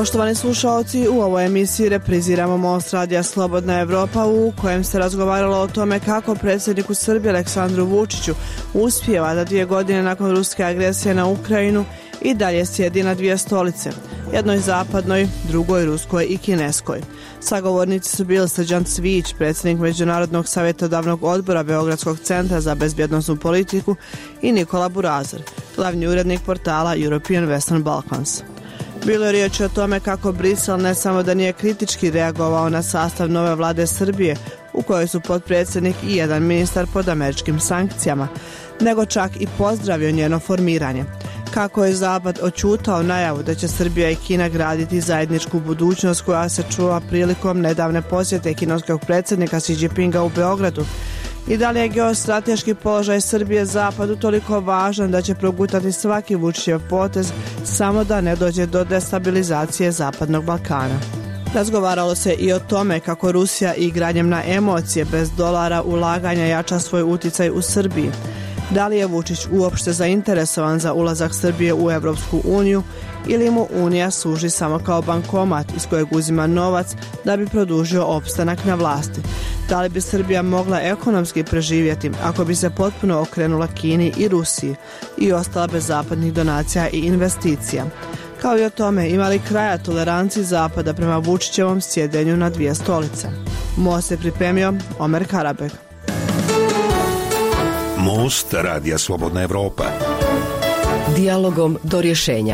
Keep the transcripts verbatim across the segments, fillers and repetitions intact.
Poštovani slušalci, u ovoj emisiji repriziramo Most radija Slobodna Evropa u kojem se razgovaralo o tome kako predsjedniku Srbije Aleksandru Vučiću uspijeva da dvije godine nakon ruske agresije na Ukrajinu i dalje sjedi na dvije stolice, jednoj zapadnoj, drugoj ruskoj i kineskoj. Sagovornici su bili Srđan Cvijić, predsjednik Međunarodnog savjetodavnog odbora Beogradskog centra za bezbjednosnu politiku, i Nikola Burazer, glavni urednik portala European Western Balkans. Bilo je riječ o tome kako Brisel ne samo da nije kritički reagovao na sastav nove vlade Srbije, u kojoj su potpredsjednik i jedan ministar pod američkim sankcijama, nego čak i pozdravio njeno formiranje. Kako je Zapad oćutao najavu da će Srbija i Kina graditi zajedničku budućnost koja se čula prilikom nedavne posjete kineskog predsjednika Xi Jinpinga u Beogradu, i da li je geostrateški položaj Srbije Zapadu toliko važan da će progutati svaki Vučićev potez samo da ne dođe do destabilizacije Zapadnog Balkana. Razgovaralo se i o tome kako Rusija igranjem na emocije bez dolara ulaganja jača svoj uticaj u Srbiji. Da li je Vučić uopšte zainteresovan za ulazak Srbije u Evropsku uniju ili mu Unija služi samo kao bankomat iz kojeg uzima novac da bi produžio opstanak na vlasti? Da li bi Srbija mogla ekonomski preživjeti ako bi se potpuno okrenula Kini i Rusiji i ostala bez zapadnih donacija i investicija? Kao i o tome ima li kraja toleranciji Zapada prema Vučićevom sjedenju na dvije stolice? Most je pripremio Omer Karabek. Most radija Slobodna Evropa. Dijalogom do rješenja.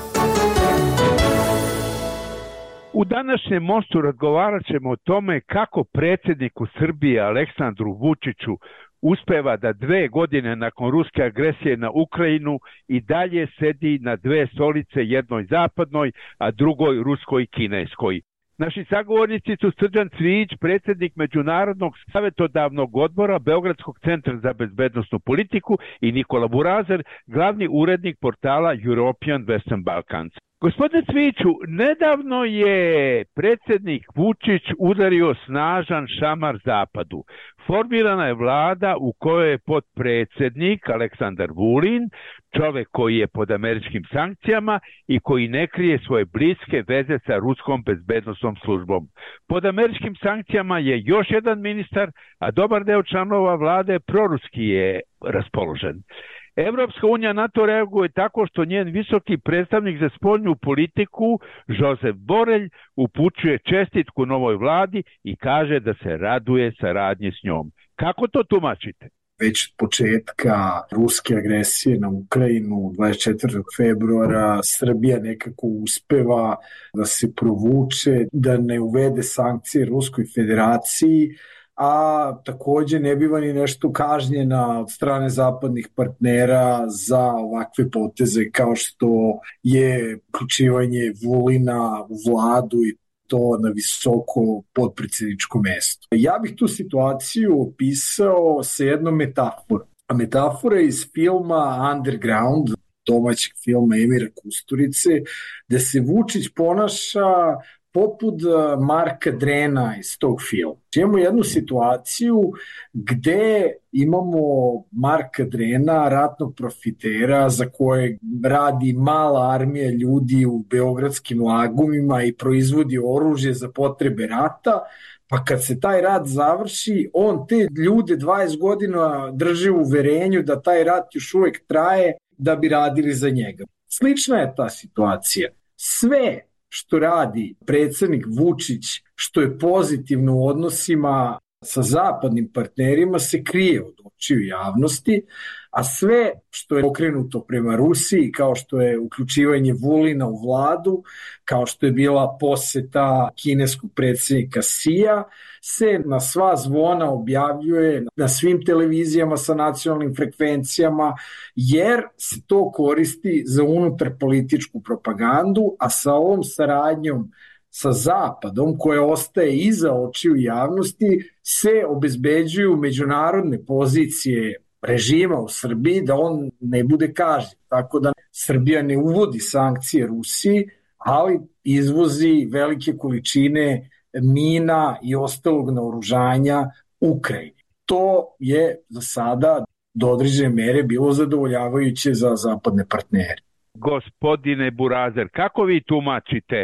U današnjem mostu razgovarat ćemo o tome kako predsjedniku Srbije Aleksandru Vučiću uspeva da dve godine nakon ruske agresije na Ukrajinu i dalje sedi na dve stolice, jednoj zapadnoj, a drugoj ruskoj i kineskoj. Naši sagovornici su Srđan Cvijić, predsjednik Međunarodnog savjetodavnog odbora Beogradskog centra za bezbjednosnu politiku, i Nikola Burazer, glavni urednik portala European Western Balkans. Gospodine Cvijiću, nedavno je predsjednik Vučić udario snažan šamar Zapadu. Formirana je vlada u kojoj je potpredsjednik Aleksandar Vulin, čovjek koji je pod američkim sankcijama i koji ne krije svoje bliske veze sa ruskom bezbednosnom službom. Pod američkim sankcijama je još jedan ministar, a dobar deo članova vlade proruski je raspoložen. Evropska unija na to reaguje tako što njen visoki predstavnik za spoljnu politiku, Josep Borelj, upućuje čestitku novoj vladi i kaže da se raduje saradnji s njom. Kako to tumačite? Već od početka ruske agresije na Ukrajinu dvadeset četvrtog februara Srbija nekako uspeva da se provuče, da ne uvede sankcije Ruskoj federaciji, a takođe ne biva ni nešto kažnjena od strane zapadnih partnera za ovakve poteze kao što je uključivanje Vulina u vladu i to na visoko potpredsjedničko mesto. Ja bih tu situaciju opisao sa jednom metaforom. A metafora je iz filma Underground, domaćeg filma Emira Kusturice, gde se Vučić ponaša poput Marka Drena iz tog filma. Imamo jednu situaciju gde imamo Marka Drena, ratnog profitera za kojeg radi mala armija ljudi u beogradskim lagumima i proizvodi oružje za potrebe rata, pa kad se taj rat završi, on te ljude dvadeset godina drži u uverenju da taj rat još uvek traje da bi radili za njega. Slična je ta situacija. Sve što radi predsjednik Vučić, što je pozitivno u odnosima sa zapadnim partnerima, se krije od očiju javnosti, a sve što je okrenuto prema Rusiji, kao što je uključivanje Vulina u vladu, kao što je bila poseta kineskog predsjednika Xija, se na sva zvona objavljuje na svim televizijama sa nacionalnim frekvencijama, jer se to koristi za unutarpolitičku propagandu, a sa ovom saradnjom sa Zapadom, koja ostaje iza očiju javnosti, se obezbeđuju međunarodne pozicije režima u Srbiji da on ne bude kažnjen. Tako da Srbija ne uvodi sankcije Rusiji, ali izvozi velike količine mina i ostalog naoružanja Ukrajini. To je za sada do određene mere bilo zadovoljavajuće za zapadne partnere. Gospodine Burazer, kako vi tumačite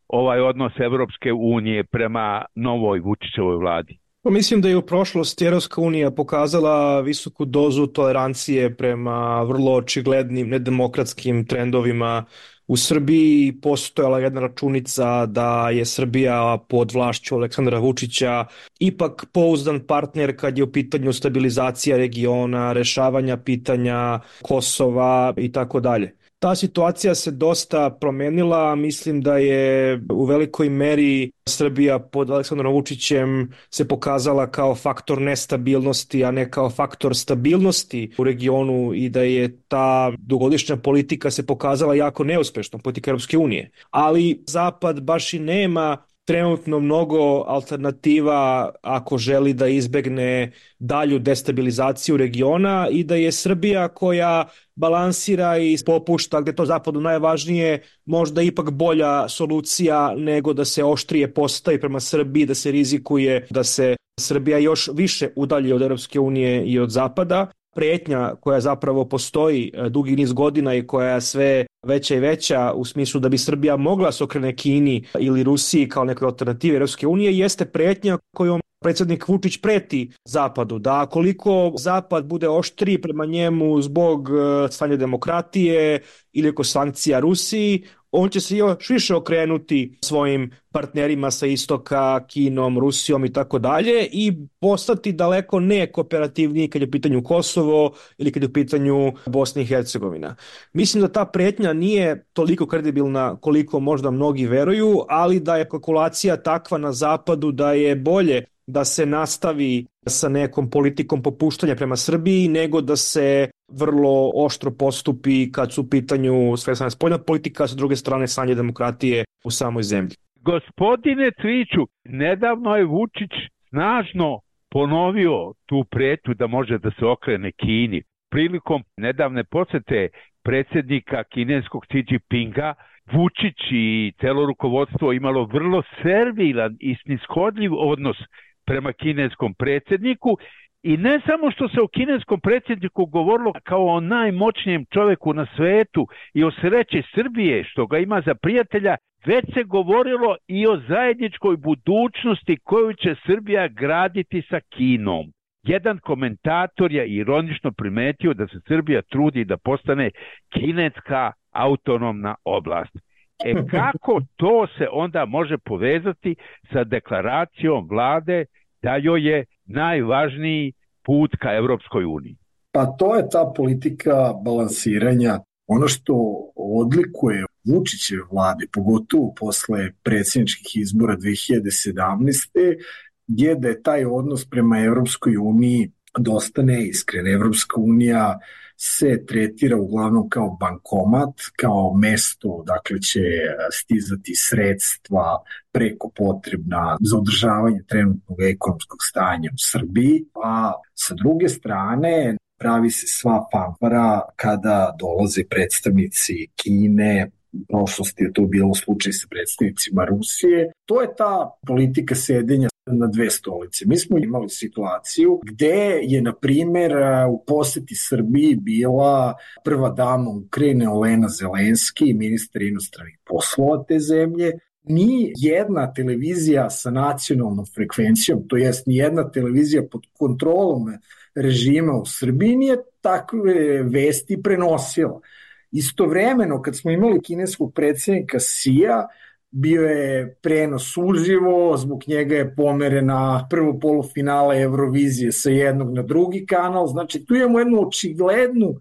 ovaj odnos Evropske unije prema novoj Vučićevoj vladi? Mislim da je u prošlosti Evropska unija pokazala visoku dozu tolerancije prema vrlo očiglednim nedemokratskim trendovima u Srbiji. Postojala jedna računica da je Srbija pod vlašću Aleksandra Vučića ipak pouzdan partner kad je u pitanju stabilizacija regiona, rešavanja pitanja Kosova i tako dalje. Ta situacija se dosta promenila, mislim da je u velikoj meri Srbija pod Aleksandrom Vučićem se pokazala kao faktor nestabilnosti, a ne kao faktor stabilnosti u regionu i da je ta dugogodišnja politika se pokazala jako neuspešnom, politika Europske unije. Ali Zapad baš i nema trenutno mnogo alternativa ako želi da izbegne dalju destabilizaciju regiona i da je Srbija koja balansira i popušta gde to Zapadu najvažnije, možda ipak bolja solucija nego da se oštrije postavi prema Srbiji, da se rizikuje da se Srbija još više udalji od Europske unije i od Zapada. Pretnja koja zapravo postoji dugi niz godina i koja je sve veća i veća u smislu da bi Srbija mogla se okrene Kini ili Rusiji kao nekoj alternativi Europske unije jeste pretnja kojom predsjednik Vučić preti Zapadu, da koliko Zapad bude oštriji prema njemu zbog stanja demokratije ili oko sankcija Rusiji, on će se još više okrenuti svojim partnerima sa istoka, Kinom, Rusijom i tako dalje i postati daleko nekooperativniji kad je u pitanju Kosovo ili kad je u pitanju Bosna i Hercegovina. Mislim da ta pretnja nije toliko kredibilna koliko možda mnogi veruju, ali da je kalkulacija takva na Zapadu da je bolje da se nastavi sa nekom politikom popuštanja prema Srbiji nego da se vrlo oštro postupi kad su u pitanju sve strane spoljna politika, a sa druge strane stanje demokratije u samoj zemlji. Gospodine Cviću, nedavno je Vučić snažno ponovio tu pretu da može da se okrene Kini. Prilikom nedavne posete predsjednika kineskog Xi Jinpinga, Vučić i celo rukovodstvo imalo vrlo servilan i snishodljiv odnos prema kineskom predsjedniku i ne samo što se o kineskom predsjedniku govorilo kao o najmoćnijem čovjeku na svetu i o sreći Srbije što ga ima za prijatelja, već se govorilo i o zajedničkoj budućnosti koju će Srbija graditi sa Kinom. Jedan komentator je ironično primetio da se Srbija trudi da postane kineska autonomna oblast. E kako to se onda može povezati sa deklaracijom vlade da joj je najvažniji put ka Evropskoj uniji? Pa to je ta politika balansiranja. Ono što odlikuje Vučićeve vlade, pogotovo posle predsjedničkih izbora dve hiljade sedamnaeste. je da je taj odnos prema Evropskoj uniji dosta neiskren. Evropska unija se tretira uglavnom kao bankomat, kao mesto dakle će stizati sredstva preko potrebna za održavanje trenutnog ekonomskog stanja u Srbiji, a sa druge strane pravi se sva fanfara kada dolaze predstavnici Kine, u prošlosti je to bilo slučaj sa predstavnicima Rusije. To je ta politika sedenja na dve stolice. Mi smo imali situaciju gde je, na primer, u poseti Srbiji bila prva dama Ukrajine Olena Zelenski, ministar inostranih poslova te zemlje. Ni jedna televizija sa nacionalnom frekvencijom, to jest ni jedna televizija pod kontrolom režima u Srbiji nije takve vesti prenosila. Istovremeno, kad smo imali kineskog predsjednika Xija, bio je prenos uživo, zbog njega je pomerena prvo polufinale Eurovizije sa jednog na drugi kanal, znači tu imamo jednu očiglednu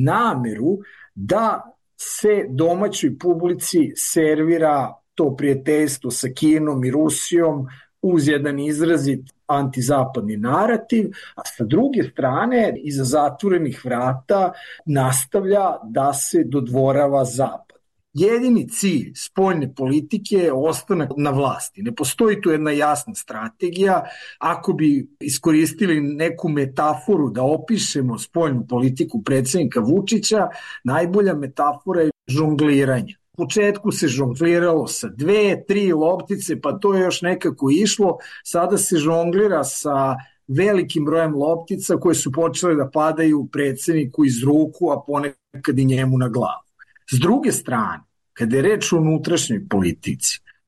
nameru da se domaćoj publici servira to prijateljstvo sa Kinom i Rusijom uz jedan izrazit antizapadni narativ, a sa druge strane iza zatvorenih vrata nastavlja da se dodvorava Zapad. Jedini cilj spoljne politike je ostanak na vlasti. Ne postoji tu jedna jasna strategija. Ako bi iskoristili neku metaforu da opišemo spoljnu politiku predsjednika Vučića, najbolja metafora je žongliranje. U početku se žongliralo sa dve, tri loptice, pa to je još nekako išlo. Sada se žonglira sa velikim brojem loptica koje su počele da padaju predsjedniku iz ruku, a ponekad i njemu na glavu. S druge strane, kada je reč o unutrašnjoj politici,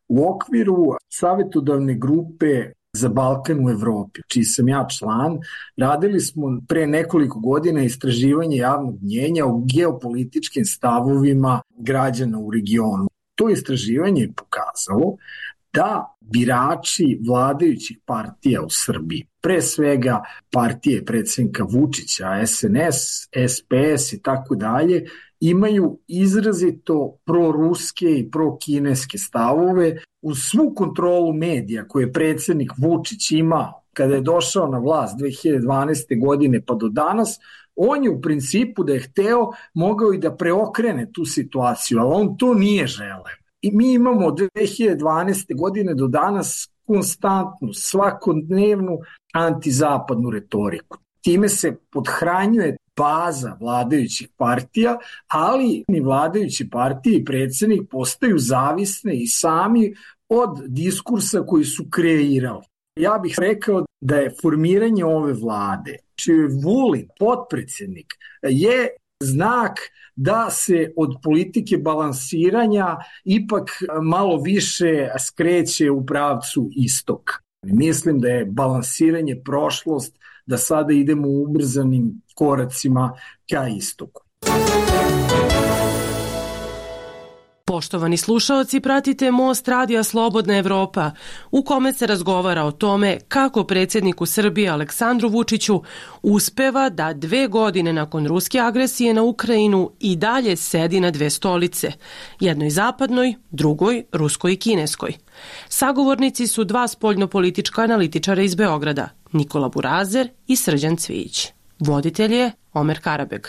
U okviru savjetodavne grupe za Balkan u Evropi, čiji sam ja član, radili smo pre nekoliko godina istraživanje javnog mnjenja o geopolitičkim stavovima građana u regionu. To istraživanje je pokazalo da birači vladajućih partija u Srbiji, pre svega partije predsjednika Vučića, es en es, es pe es i tako dalje, imaju izrazito proruske i prokineske stavove uz svu kontrolu medija koje je predsjednik Vučić imao kada je došao na vlast dve hiljade dvanaeste. godine pa do danas. On je u principu da je hteo mogao i da preokrene tu situaciju, ali on to nije želeo. I mi imamo od dve hiljade dvanaeste. godine do danas konstantnu, svakodnevnu antizapadnu retoriku. Time se podhranjuje baza vladajućih partija, ali ni vladajuće partije i predsjednik postaju zavisne i sami od diskursa koji su kreirali. Ja bih rekao da je formiranje ove vlade, čiji je Vulin potpredsjednik, je znak da se od politike balansiranja ipak malo više skreće u pravcu istoka. Mislim da je balansiranje prošlost, da sada idemo ubrzanim koracima ka istoku. Poštovani slušaoci, pratite Most radija Slobodna Evropa, u kome se razgovara o tome kako predsjedniku Srbije Aleksandru Vučiću uspeva da dve godine nakon ruske agresije na Ukrajinu i dalje sedi na dve stolice, jednoj zapadnoj, drugoj ruskoj i kineskoj. Sagovornici su dva spoljnopolitička analitičara iz Beograda, Nikola Burazer i Srđan Cvijić. Voditelj je Omer Karabeg.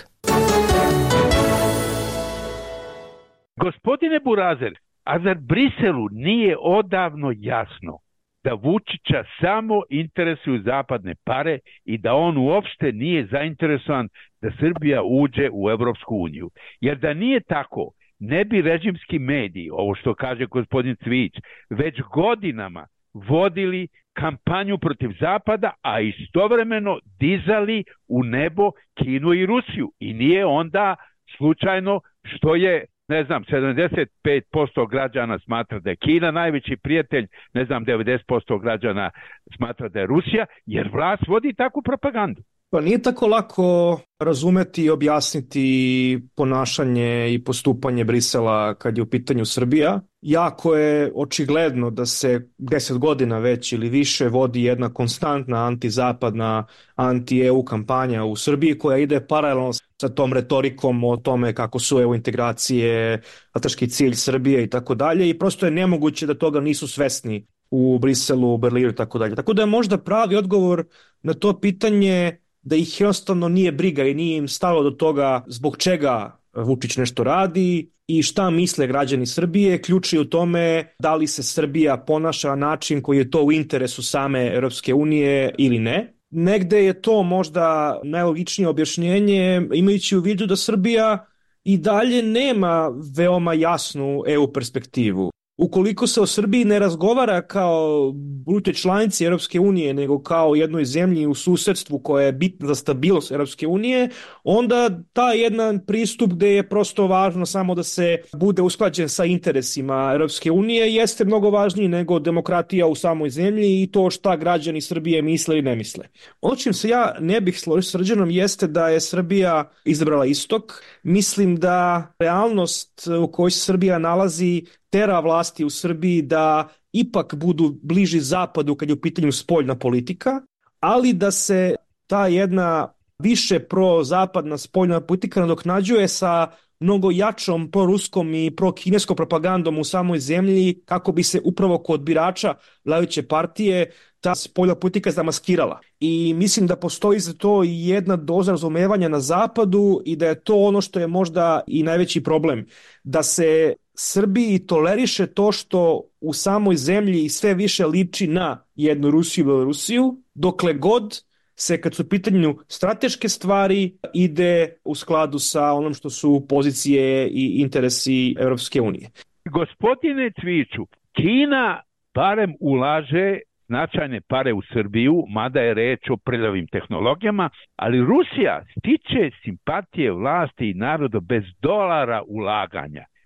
Gospodine Burazer, a zar Briselu nije odavno jasno da Vučića samo interesuju zapadne pare i da on uopšte nije zainteresovan da Srbija uđe u Evropsku uniju? Jer da nije tako, ne bi režimski mediji, ovo što kaže gospodin Cvijić, već godinama vodili kampanju protiv Zapada, a istovremeno dizali u nebo Kinu i Rusiju. I nije onda slučajno što je, ne znam, sedamdeset pet posto građana smatra da je Kina najveći prijatelj, ne znam, devedeset posto građana smatra da je Rusija, jer vlast vodi takvu propagandu. Pa nije tako lako razumeti i objasniti ponašanje i postupanje Brisela kad je u pitanju Srbija. Jako je očigledno da se deset godina već ili više vodi jedna konstantna antizapadna, anti-E U kampanja u Srbiji koja ide paralelno sa tom retorikom o tome kako su E U integracije strateški cilj Srbije i tako dalje, i prosto je nemoguće da toga nisu svesni u Briselu, u Berlinu i tako dalje. Tako da je možda pravi odgovor na to pitanje da ih jednostavno nije briga i nije im stalo do toga zbog čega Vučić nešto radi i šta misle građani Srbije. Ključ je u tome da li se Srbija ponaša na način koji je to u interesu same Europske unije ili ne. Negde je to možda najlogičnije objašnjenje, imajući u vidu da Srbija i dalje nema veoma jasnu E U perspektivu. Ukoliko se o Srbiji ne razgovara kao bruto članici Europske unije, nego kao jednoj zemlji u susedstvu koja je bitna za stabilnost Europske unije, onda ta jedan pristup gde je prosto važno samo da se bude usklađen sa interesima Europske unije jeste mnogo važniji nego demokratija u samoj zemlji i to šta građani Srbije misle ili ne misle. Ono čim se ja ne bih složio s Srđanom jeste da je Srbija izabrala istok. Mislim da realnost u kojoj se Srbija nalazi tera vlasti u Srbiji da ipak budu bliži zapadu kad je u pitanju spoljna politika, ali da se ta jedna više prozapadna spoljna politika nadoknađuje sa mnogo jačom proruskom i prokineskom propagandom u samoj zemlji kako bi se upravo kod birača vladajuće partije ta spoljna politika zamaskirala. I mislim da postoji za to i jedna doza razumevanja na zapadu i da je to ono što je možda i najveći problem. Da se Srbiji toleriše to što u samoj zemlji sve više liči na jednu Rusiju i Belorusiju, dokle god se kad su u pitanju strateške stvari ide u skladu sa onom što su pozicije i interesi Europske unije. Gospodine Cvijiću, Kina barem ulaže značajne pare u Srbiju, mada je reč o prljavim tehnologijama, ali Rusija stiče simpatije vlasti i naroda bez dolara ulaganja.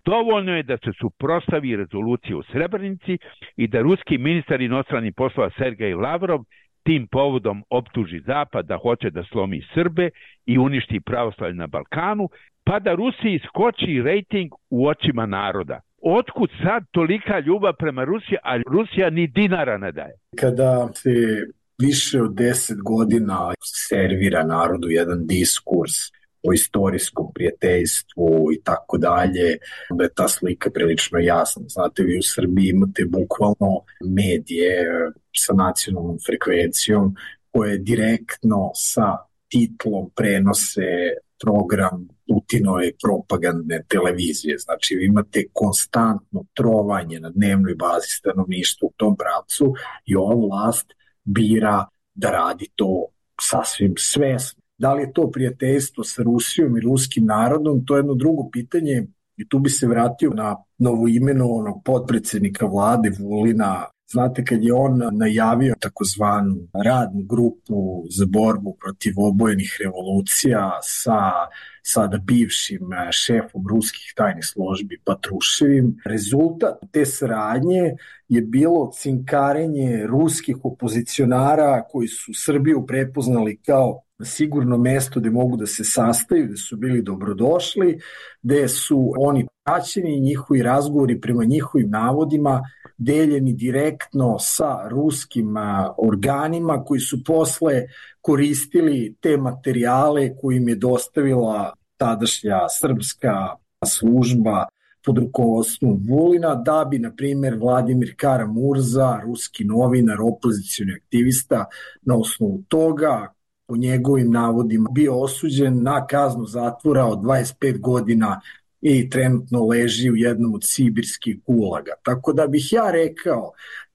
dovoljno je da se suprotstavi rezoluciji u Srebrenici i da ruski ministar inostranih poslova Sergej Lavrov tim povodom optuži Zapad da hoće da slomi Srbe i uništi pravoslavlje na Balkanu, pa da Rusiji skoči rejting u očima naroda. Otkud sad tolika ljubav prema Rusiji, a Rusija ni dinara ne daje? Kada se više od deset godina servira narodu jedan diskurs o istorijskom prijateljstvu i tako dalje, onda je ta slika prilično jasna. Znate, vi u Srbiji imate bukvalno medije sa nacionalnom frekvencijom koje direktno sa titlom prenose program Putinove propagandne televizije. Znači, vi imate konstantno trovanje na dnevnoj bazi stanovništva u tom pravcu i ova vlast bira da radi to sasvim svesno. Da li je to prijateljstvo sa Rusijom i ruskim narodom, to je jedno drugo pitanje i tu bi se vratio na novoimenovanog potpredsednika vlade Vulina. Znate, kad je on najavio takozvanu radnu grupu za borbu protiv obojenih revolucija sa sada bivšim šefom ruskih tajnih službi Patruševim, rezultat te saradnje je bilo cinkarenje ruskih opozicionara koji su Srbiju prepoznali kao sigurno mesto gde mogu da se sastaju, gde su bili dobrodošli, gde su oni praćeni i njihovi razgovori prema njihovim navodima deljeni direktno sa ruskim organima koji su posle koristili te materijale koje im je dostavila tadašnja srpska služba pod rukovodstvom Vulina, da bi, na primjer, Vladimir Kara-Murza, ruski novinar, opozicioni aktivista, na osnovu toga, po njegovim navodima, bio osuđen na kaznu zatvora od dvadeset pet godina i trenutno leži u jednom od sibirskih gulaga. Tako da bih ja rekao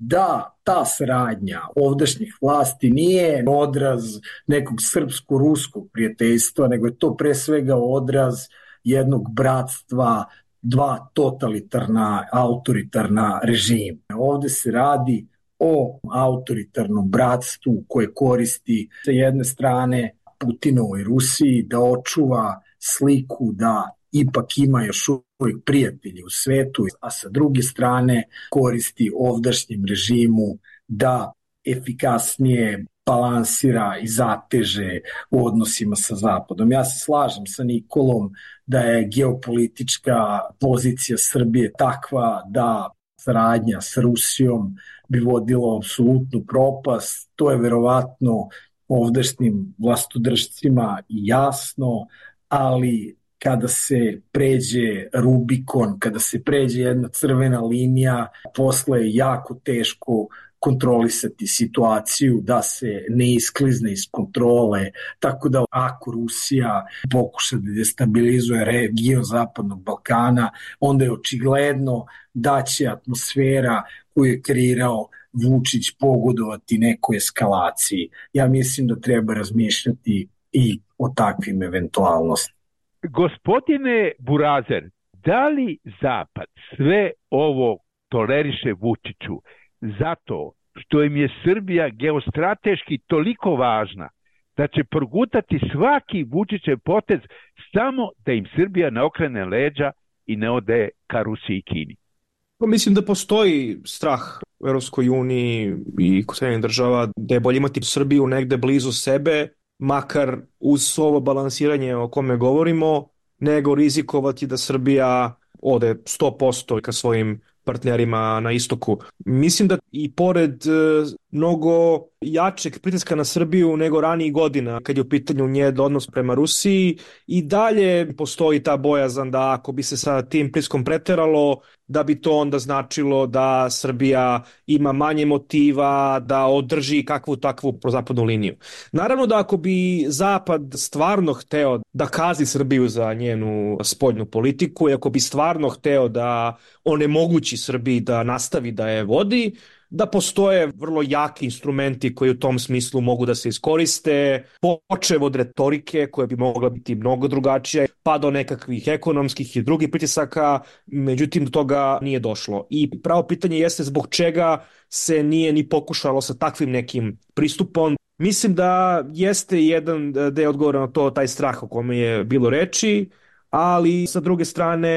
da ta saradnja ovdašnjih vlasti nije odraz nekog srpsko-ruskog prijateljstva, nego je to pre svega odraz jednog bratstva dva totalitarna, autoritarna režima. Ovde se radi o autoritarnom bratstvu koje koristi sa jedne strane Putinovoj Rusiji da očuva sliku da ipak ima još uvijek prijatelji u svetu, a sa druge strane koristi ovdašnjem režimu da efikasnije balansira i zateže u odnosima sa Zapadom. Ja se slažem sa Nikolom da je geopolitička pozicija Srbije takva da saradnja sa Rusijom bi vodilo apsolutnu propast. To je verovatno ovdašnjim vlastodržcima jasno, ali kada se pređe Rubikon, kada se pređe jedna crvena linija, posle je jako teško kontrolisati situaciju da se ne isklizne iz kontrole, tako da ako Rusija pokuša da destabilizuje region Zapadnog Balkana, onda je očigledno da će atmosfera koju je kreirao Vučić pogodovati nekoj eskalaciji. Ja mislim da treba razmišljati i o takvim eventualnostima. Gospodine Burazer, da li Zapad sve ovo toleriše Vučiću zato što im je Srbija geostrateški toliko važna da će progutati svaki Vučićev potez samo da im Srbija ne okrene leđa i ne ode ka Rusiji i Kini? Mislim da postoji strah u Evropskoj uniji i kod Sjedinjenih država da je bolje imati Srbiju negde blizu sebe, makar uz ovo balansiranje o kome govorimo, nego rizikovati da Srbija ode sto posto ka svojim partnerima na istoku. Mislim da i pored mnogo jačeg pritiska na Srbiju nego ranijih godina, kad je u pitanju njen odnos prema Rusiji, i dalje postoji ta bojazan da ako bi se sa tim pritiskom preteralo, da bi to onda značilo da Srbija ima manje motiva da održi kakvu takvu prozapadnu liniju. Naravno da ako bi Zapad stvarno hteo da kazni Srbiju za njenu spoljnu politiku i ako bi stvarno hteo da onemogući Srbiji da nastavi da je vodi, da postoje vrlo jaki instrumenti koji u tom smislu mogu da se iskoriste, počev od retorike koja bi mogla biti mnogo drugačija, pa do nekakvih ekonomskih i drugih pritisaka, međutim do toga nije došlo. I pravo pitanje jeste zbog čega se nije ni pokušalo sa takvim nekim pristupom. Mislim da jeste jedan deo odgovora na to, taj strah o kome je bilo reči, ali sa druge strane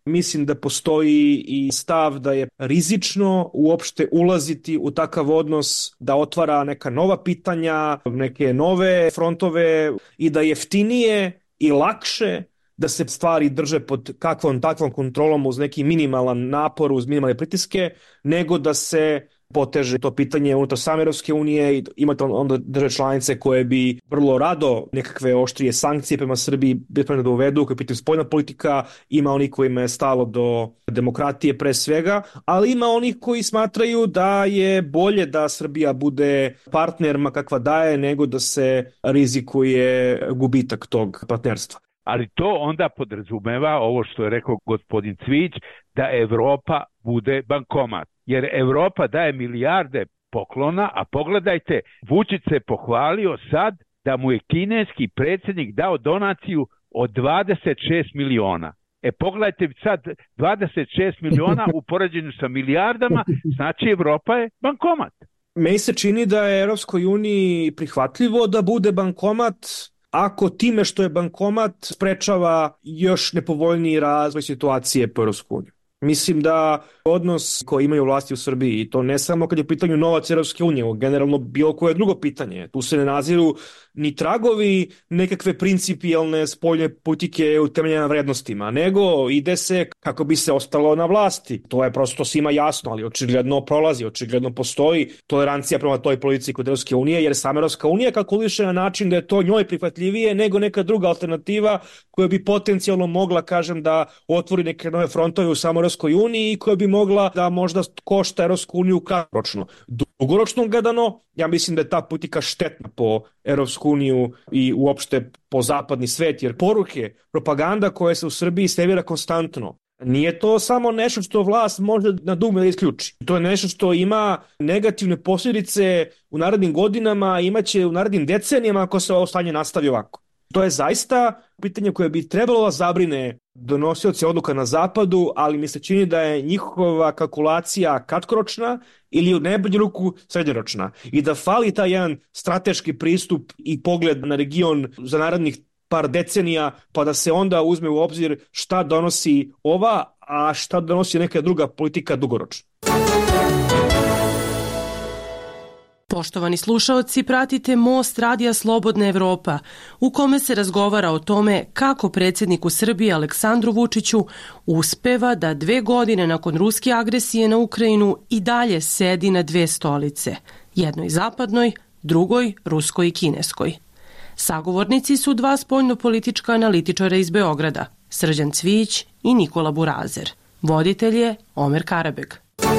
Mislim da postoji i stav da je rizično uopšte ulaziti u takav odnos, da otvara neka nova pitanja, neke nove frontove i da je jeftinije i lakše da se stvari drže pod kakvom takvom kontrolom uz neki minimalan napor, uz minimalne pritiske, nego da se poteže to pitanje unutar same Evropske unije i imate onda države članice koje bi vrlo rado nekakve oštrije sankcije prema Srbiji bespravno da uvedu, koje pitaju spoljna politika, ima onih kojima je stalo do demokratije pre svega, ali ima onih koji smatraju da je bolje da Srbija bude partner ma kakva daje, nego da se rizikuje gubitak tog partnerstva. Ali to onda podrazumeva ovo što je rekao gospodin Cvić, da Evropa bude bankomat. Jer Evropa daje milijarde poklona, a pogledajte, Vučić se pohvalio sad da mu je kineski predsjednik dao donaciju od dvadeset šest miliona. E pogledajte sad, dvadeset šest miliona u poređenju sa milijardama, znači Evropa je bankomat. Meni se čini da je Evropskoj uniji prihvatljivo da bude bankomat ako time što je bankomat sprečava još nepovoljniji razvoj situacije po Evropsku uniju. Mislim da odnos koji imaju vlasti u Srbiji, i to ne samo kad je u pitanju novac Evropske unije, generalno bilo koje drugo pitanje, tu se ne naziru ni tragovi nekakve principijalne spoljne politike utemeljene na vrednostima, nego ide se kako bi se ostalo na vlasti. To je prosto svima jasno, ali očigledno prolazi, očigledno postoji tolerancija prema toj politici kod Evropske unije, jer sama Evropska unija kalkuliše na način da je to njoj prihvatljivije nego neka druga alternativa koja bi potencijalno mogla, kažem, da otvori neke nove frontove u samoj Evropskoj uniji i koja bi mogla da možda košta Evropsku uniju kratkoročno. Dugoročno gledano, ja mislim da je ta politika štetna po Evropsku uniju i uopšte po zapadni svet, jer poruke, propaganda koja se u Srbiji servira konstantno, nije to samo nešto što vlast može na dugme da isključi. To je nešto što ima negativne posljedice u narednim godinama, imaće u narednim decenijama ako se ovo stanje nastavi ovako. To je zaista pitanje koje bi trebalo da zabrine donosioci odluka na zapadu, ali mi se čini da je njihova kalkulacija kratkoročna ili u najbolju ruku srednjoročna i da fali taj jedan strateški pristup i pogled na region za narednih par decenija, pa da se onda uzme u obzir šta donosi ova, a šta donosi neka druga politika dugoročno. Poštovani slušaoci, pratite Most Radija Slobodna Evropa, u kome se razgovara o tome kako predsjedniku Srbije Aleksandru Vučiću uspeva da dve godine nakon ruske agresije na Ukrajinu i dalje sedi na dve stolice, jednoj zapadnoj, drugoj ruskoj i kineskoj. Sagovornici su dva spoljnopolitička analitičara iz Beograda, Srđan Cvić i Nikola Burazer. Voditelj je Omer Karabeg.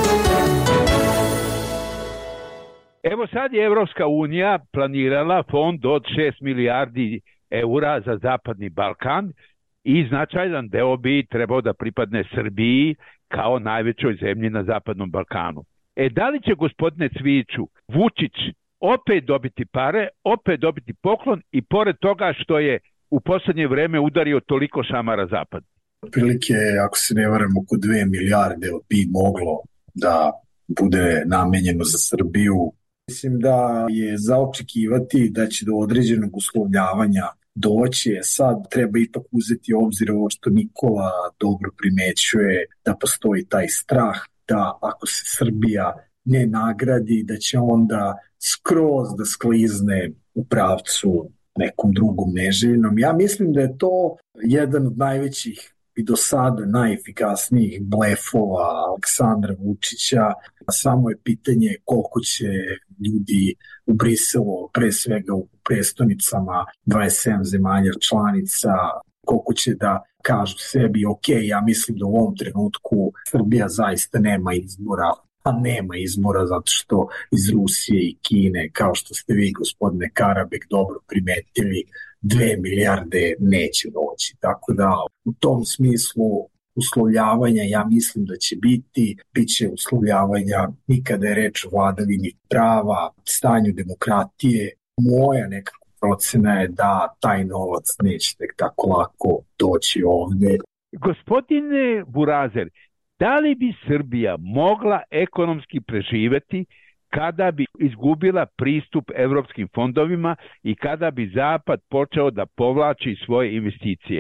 Evo sad je Evropska unija planirala fond od šest milijardi eura za Zapadni Balkan i značajan deo bi trebao da pripadne Srbiji kao najvećoj zemlji na Zapadnom Balkanu. E da li će, gospodine Cviću, Vučić opet dobiti pare, opet dobiti poklon i pored toga što je u poslednje vreme udario toliko šamara Zapad? Otprilike, ako se ne varam, oko dve milijarde bi moglo da bude namenjeno za Srbiju. Mislim da je za očekivati da će do određenog uslovljavanja doći. Sad treba ipak uzeti obzir ovo što Nikola dobro primećuje, da postoji taj strah da ako se Srbija ne nagradi, da će onda skroz da sklizne u pravcu nekom drugom neželjenom. Ja mislim da je to jedan od najvećih i do sada najefikasnijih blefova Aleksandra Vučića. Samo je pitanje koliko će ljudi u Briselu, pre svega u prestonicama dvadeset sedam zemalja članica, koliko će da kažu sebi, ok, ja mislim da u ovom trenutku Srbija zaista nema izbora, a nema izbora zato što iz Rusije i Kine, kao što ste vi, gospodine Karabek, dobro primetili, dve milijarde neće doći. Tako da u tom smislu uslovljavanja ja mislim da će biti, bit će uslovljavanja i kada je reč o vladavini prava, stanju demokratije. Moja nekako procena je da taj novac neće tek tako lako doći ovde. Gospodine Burazer, da li bi Srbija mogla ekonomski preživeti kada bi izgubila pristup evropskim fondovima i kada bi Zapad počeo da povlači svoje investicije?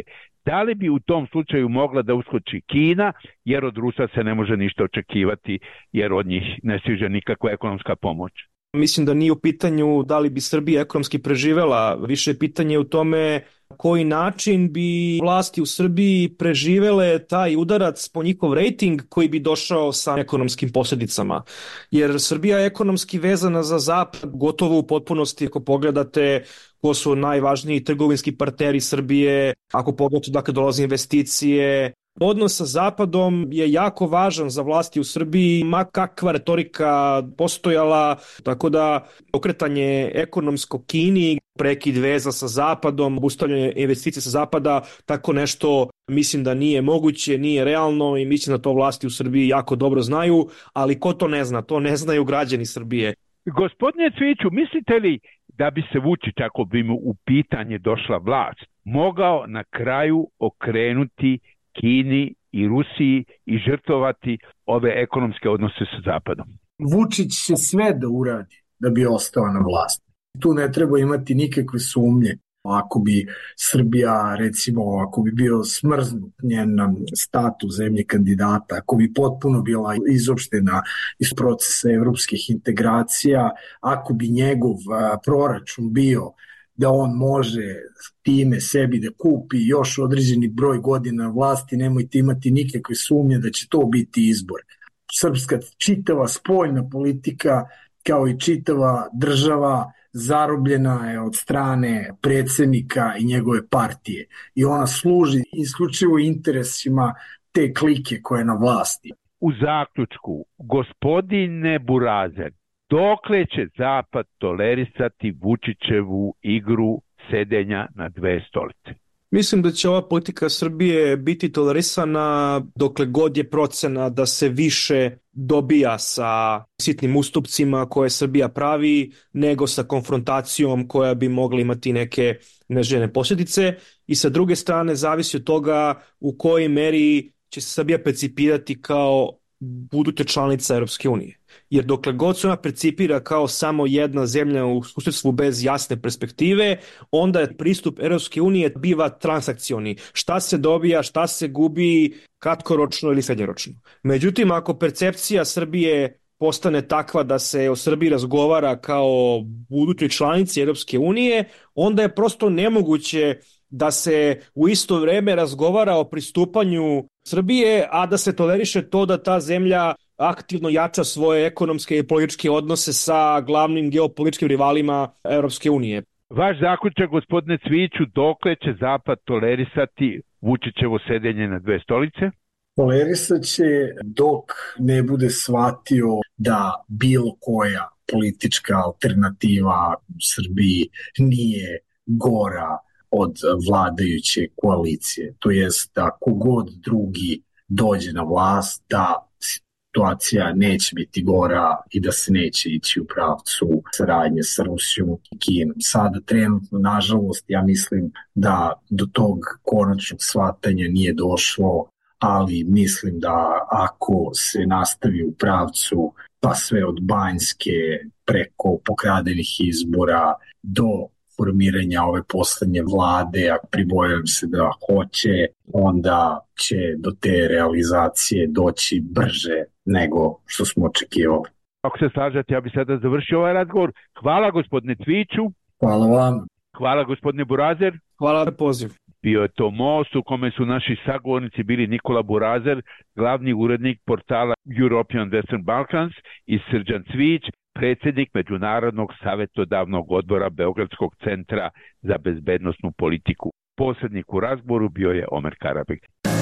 Da li bi u tom slučaju mogla da uskoči Kina, jer od Rusa se ne može ništa očekivati, jer od njih ne stiže nikakva ekonomska pomoć? Mislim da nije u pitanju da li bi Srbija ekonomski preživela, više je pitanje u tome koji način bi vlasti u Srbiji preživele taj udarac po njihov rejting koji bi došao sa ekonomskim posljedicama. Jer Srbija je ekonomski vezana za Zapad gotovo u potpunosti. Ako pogledate ko su najvažniji trgovinski partneri Srbije, ako pogledate dakle dolaze investicije, odnos sa Zapadom je jako važan za vlasti u Srbiji, ma kakva retorika postojala, tako da okretanje ekonomsko Kini, prekid veza sa Zapadom, obustavljanje investicija sa Zapada, tako nešto mislim da nije moguće, nije realno i mislim da to vlasti u Srbiji jako dobro znaju, ali ko to ne zna? To ne znaju građani Srbije. Gospodine Cviću, mislite li da bi se Vučić, ako bi mu u pitanje došla vlast, mogao na kraju okrenuti Kini i Rusiji i žrtvovati ove ekonomske odnose sa Zapadom? Vučić će sve da uradi da bi ostao na vlasti. Tu ne treba imati nikakve sumnje. Ako bi Srbija, recimo, ako bi bio smrznut njen status zemlje kandidata, ako bi potpuno bila izopštena iz procesa evropskih integracija, ako bi njegov proračun bio da on može time sebi da kupi još određeni broj godina vlasti, nemojte imati nikakve sumnje da će to biti izbor. Srpska čitava spoljna politika, kao i čitava država, zarobljena je od strane predsjednika i njegove partije i ona služi isključivo interesima te klike koje je na vlasti. U zaključku, gospodine Burazer, dokle će Zapad tolerisati Vučićevu igru sedenja na dve stolice? Mislim da će ova politika Srbije biti tolerisana dokle god je procena da se više dobija sa sitnim ustupcima koje Srbija pravi nego sa konfrontacijom koja bi mogla imati neke neželjene posljedice. I sa druge strane zavisi od toga u kojoj meri će se Srbija percipirati kao buduća članica Europske unije. Jer dokle god se ona percipira kao samo jedna zemlja u susjedstvu bez jasne perspektive, onda je pristup Europske unije biva transakcioni. Šta se dobija, šta se gubi, kratkoročno ili srednjoročno. Međutim, ako percepcija Srbije postane takva da se o Srbiji razgovara kao budućoj članici Europske unije, onda je prosto nemoguće da se u isto vreme razgovara o pristupanju Srbije, a da se toleriše to da ta zemlja aktivno jača svoje ekonomske i političke odnose sa glavnim geopolitičkim rivalima Europske unije. Vaš zaključak, gospodine Cviću, dokle će Zapad tolerisati Vučićevo sedenje na dve stolice? Tolerisat će dok ne bude shvatio da bilo koja politička alternativa u Srbiji nije gora od vladajuće koalicije. To jest da kogod drugi dođe na vlast, da situacija neće biti gora i da se neće ići u pravcu saradnje sa Rusijom i Kinom. Sada trenutno, nažalost, ja mislim da do tog konačnog shvatanja nije došlo, ali mislim da ako se nastavi u pravcu pa sve od Banjske preko pokradenih izbora do formiranja ove poslednje vlade, a pribojam se da hoće, onda će do te realizacije doći brže nego što smo očekivali. Ako se slažete, ja bih sada završio ovaj razgovor. Hvala gospodine Cviću. Hvala vam. Hvala gospodine Burazer. Hvala na poziv. Bio je to Most u kome su naši sagovornici bili Nikola Burazer, glavni urednik portala European Western Balkans, i Srđan Cvić, predsjednik Međunarodnog savjetodavnog odbora Beogradskog centra za bezbednosnu politiku. Posrednik u razgovoru bio je Omer Karabek.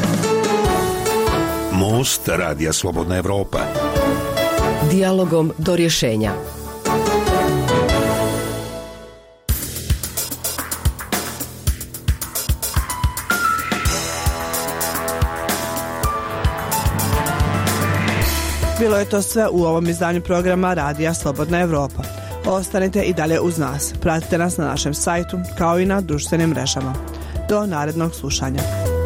Most Radija Slobodna Evropa. Dijalogom do rješenja. Bilo je to sve u ovom izdanju programa Radija Slobodna Evropa. Ostanite i dalje uz nas. Pratite nas na našem sajtu kao i na društvenim mrežama. Do narednog slušanja.